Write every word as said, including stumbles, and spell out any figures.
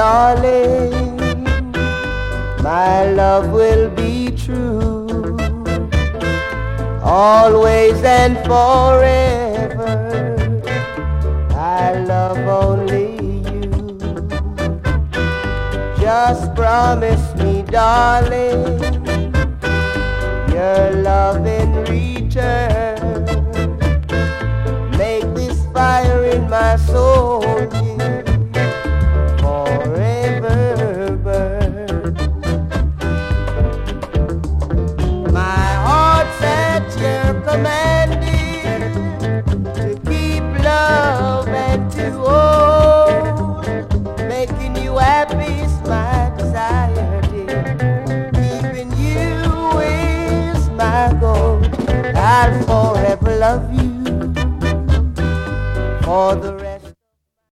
darling, my love will be true, always and forever. I love only you. Just promise me, darling, your love in return. Make this fire in my soul, yeah, forever burn. My heart's at your commanding, to keep love and to hold. Making you happy's my desire, dear. Keeping you is my goal. I'll forever love you for the rest.